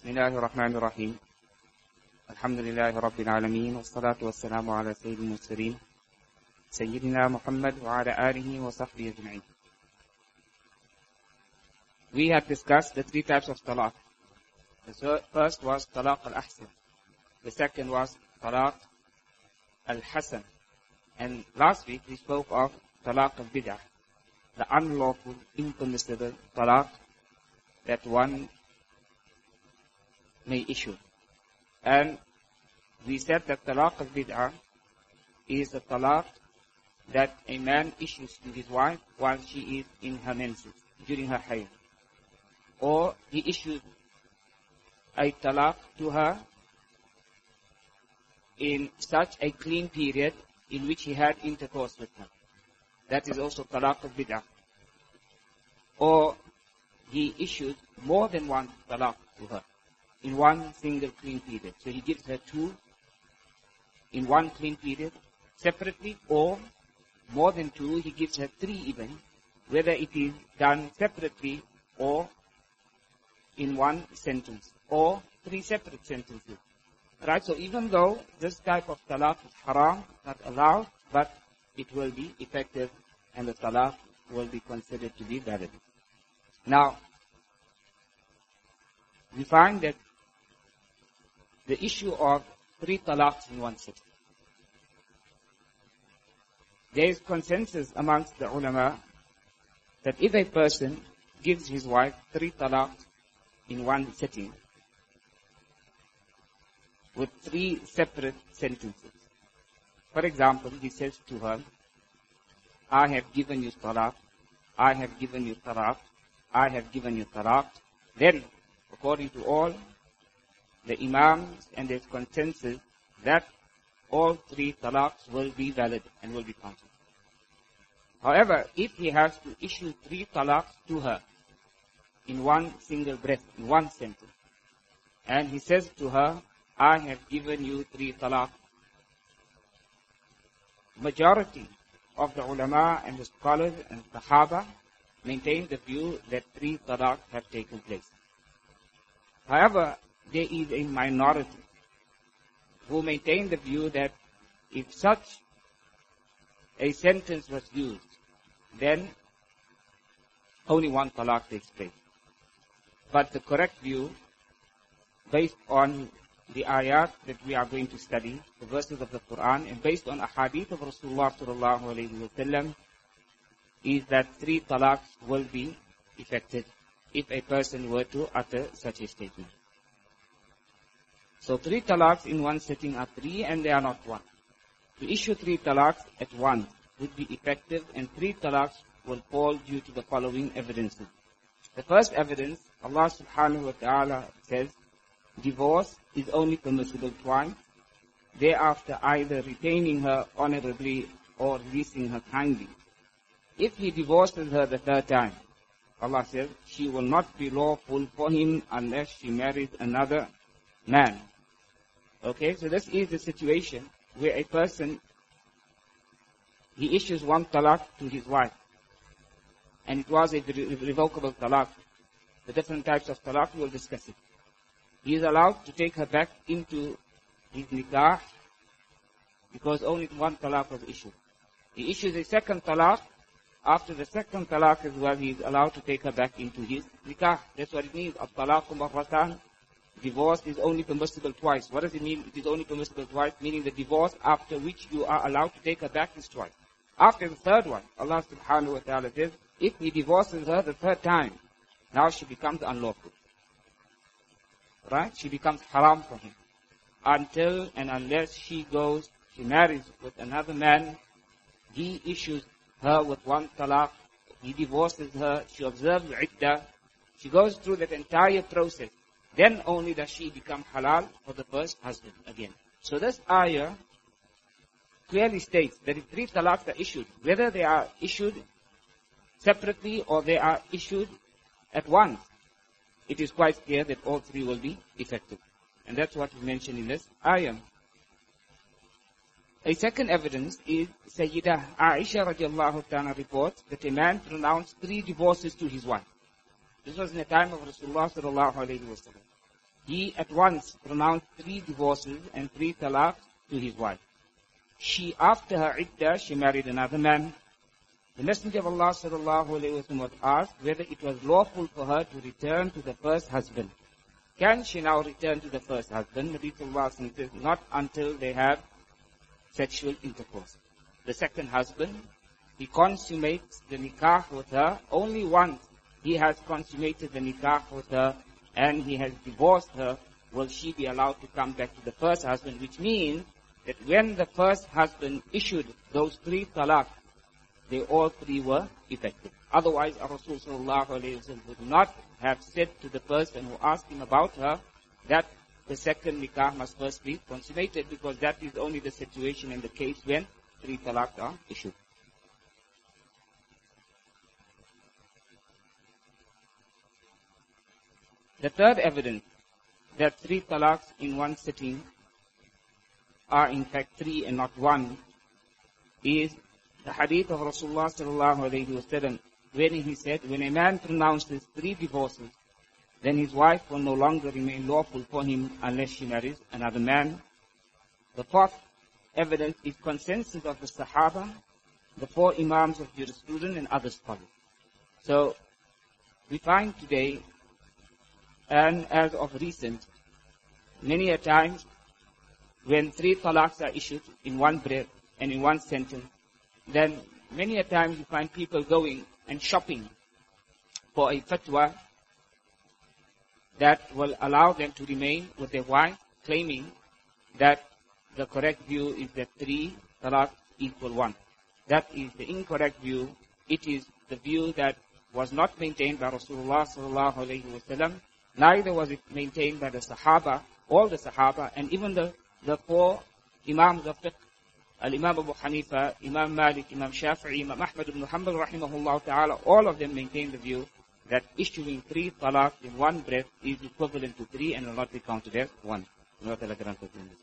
بسم الله الرحمن الرحيم الحمد لله رب العالمين والصلاة والسلام على سيد المرسلين سيدنا محمد وعلى آله وصحبه أجمعين. We have discussed the three types of talaq. The first was talaq al-ahsan. The second was talaq al-hasan. And last week we spoke of talaq al-bid'ah, the unlawful, impermissible talaq that one may issue. And we said that talaq al-bid'ah is a talaq that a man issues to his wife while she is in her menses, during her hayd. Or he issued a talaq to her in such a clean period in which he had intercourse with her. That is also talaq al-bid'ah. Or he issued more than one talaq to her in one single clean period. So he gives her two in one clean period separately, or more than two, he gives her three even, whether it is done separately or in one sentence, or three separate sentences. Right? So even though this type of talaq is haram, not allowed, but it will be effective and the talaq will be considered to be valid. Now, we find that the issue of three talaqs in one sitting. There is consensus amongst the ulama that if a person gives his wife three talaqs in one sitting with three separate sentences. For example, he says to her, I have given you talaq, I have given you talaq, I have given you talaq. Then, according to all the imams and there's consensus that all three talaqs will be valid and will be counted. However, if he has to issue three talaqs to her in one single breath, in one sentence, and he says to her, I have given you three talaq, majority of the ulama and the scholars and the Sahaba maintain the view that three talaq have taken place. However, there is a minority who maintain the view that if such a sentence was used, then only one talaq takes place. But the correct view, based on the ayat that we are going to study, the verses of the Quran, and based on a hadith of Rasulullah sallallahu alayhi wa sallam, is that three talaqs will be effected if a person were to utter such a statement. So three talaqs in one sitting are three and they are not one. To issue three talaqs at once would be effective, and three talaqs will fall due to the following evidences. The first evidence, Allah subhanahu wa ta'ala says, divorce is only permissible twice, thereafter either retaining her honorably or releasing her kindly. If he divorces her the third time, Allah says, she will not be lawful for him unless she marries another man. Okay, so this is the situation where a person, he issues one talaq to his wife, and it was a revocable talaq. The different types of talaq, we will discuss it. He is allowed to take her back into his nikah because only one talaq was issued. He issues a second talaq. After the second talaq as well, he is allowed to take her back into his nikah. That's what it means. At-talaqu marratan. Divorce is only permissible twice. What does it mean? It is only permissible twice, meaning the divorce after which you are allowed to take her back is twice. After the third one, Allah subhanahu wa ta'ala says, if he divorces her the third time, now she becomes unlawful. Right? She becomes haram for him. Until and unless she marries with another man, he issues her with one talaq, he divorces her, she observes iddah, she goes through that entire process. Then only does she become halal for the first husband again. So this ayah clearly states that if three talaqs are issued, whether they are issued separately or they are issued at once, it is quite clear that all three will be effective. And that's what we mentioned in this ayah. A second evidence is Sayyidah Aisha radiallahu ta'ala reports that a man pronounced 3 divorces to his wife. This was in the time of Rasulullah sallallahu alayhi wa sallam. he at once pronounced 3 divorces and 3 talaqs to his wife. She, after her iddah, she married another man. The Messenger of Allah sallallahu alayhi wa was asked whether it was lawful for her to return to the first husband. Can she now return to the first husband? Nabi sallallahu alayhi wa says, not until they have sexual intercourse. The second husband, he consummates the nikah with her. Only once he has consummated the nikah with her and he has divorced her, will she be allowed to come back to the first husband, which means that when the first husband issued those 3 talaq, they all 3 were effective. Otherwise, our Rasul sallallahu alayhi wa sallam would not have said to the person who asked him about her that the second nikah must first be consummated, because that is only the situation in the case when 3 talaq are issued. The third evidence that 3 talaqs in one sitting are in fact 3 and not 1 is the hadith of Rasulullah sallallahu alayhi wa sallam, wherein he said, when a man pronounces 3 divorces, then his wife will no longer remain lawful for him unless she marries another man. The fourth evidence is consensus of the Sahaba, the 4 Imams of jurisprudence and other scholars. So, we find today, and as of recent, many a times when 3 talaqs are issued in one breath and in one sentence, then many a times you find people going and shopping for a fatwa that will allow them to remain with their wife, claiming that the correct view is that 3 talaqs equal 1. That is the incorrect view. It is the view that was not maintained by Rasulullah sallallahu alayhi wa sallam. Neither was it maintained by the Sahaba, all the Sahaba, and even the 4 Imams of fiqh, Al-Imam Abu Hanifa, Imam Malik, Imam Shafi'i, Imam Ahmad ibn Hanbal, rahimahullah ta'ala, all of them maintain the view that issuing 3 talaq in one breath is equivalent to 3 and will not be counted as 1.